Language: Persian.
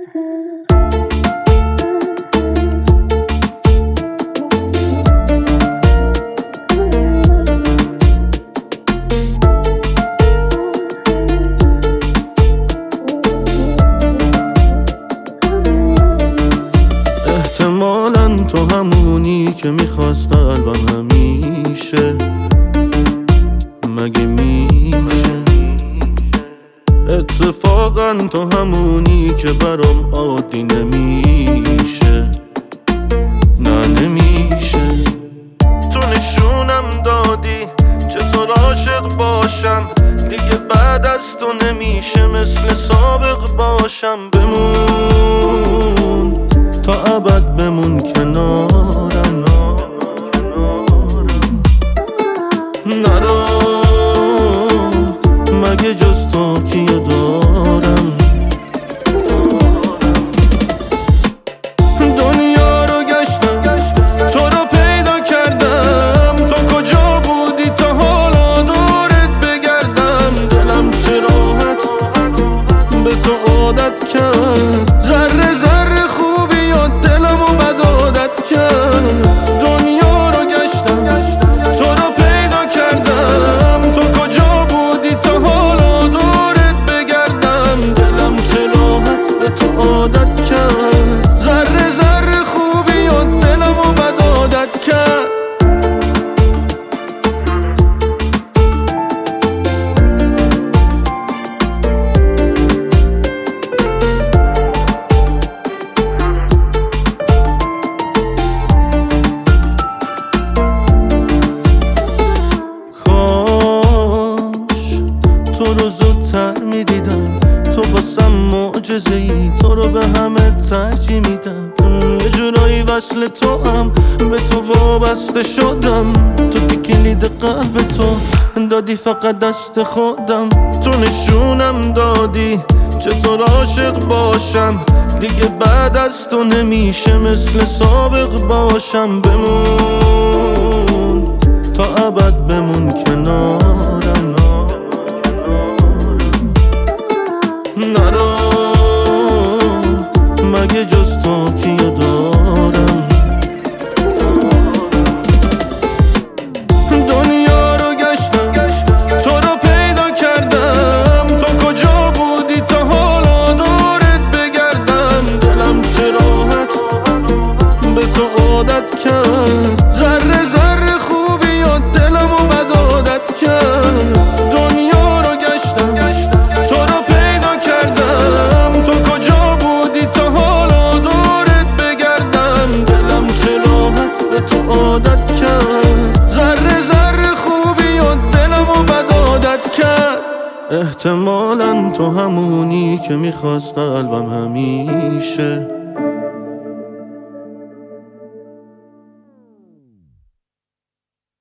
احتمالاً تو همونی که میخواست قلبم همیشه، مگه میشه؟ اتفاقاً تو همونی که برام عادی نمیشه، نه نمیشه. تو نشونم دادی چطور عاشق باشم، دیگه بعد از تو نمیشه مثل سابق باشم. بمون تا ابد، بمون کنارم، نرو مگه جز تو کیو دارم. دنیا رو گشتم تو رو پیدا کردم، تو کجا بودی تا حالا دورت بگردم. دلم چه راحت به تو عادت کرد، ذره ذره خوبی و دلمو بد عادت کرد. دنیا رو گشتم تو رو پیدا کردم، تو کجا بودی تا حالا دورت بگردم. دلم چه راحت به تو عادت کرد، ذره ذره خوبی و دلمو بد عادت کرد. تو رو زودتر میدیدم، تو واسم معجزه ای، تو رو به همه ترجیح میدم. یه جورایی وصل تو هم به تو وابسته شدم. تو که کلید قلب تو دادی فقط دست خودم. تو نشونم دادی چطور عاشق باشم، دیگه بعد از تو نمیشه مثل سابق باشم. بمون تا ابد، بمون کنارم، نرو مگه جز تو کیو دارم. دنیا رو گشتم تو رو پیدا کردم، تو کجا بودی تا حالا دورت بگردم. دلم چه راحت به تو عادت کرد، ذره ذره خوبی و دلمو بد عادت کرد. دنیا رو گشتم تو رو پیدا کردم، تو کجا بودی تا حالا دورت بگردم. دلم چه راحت به تو عادت کرد، ذره ذره خوبی و دلمو بد عادت کرد. احتمالاً تو همونی که میخواست قلبم همیشه،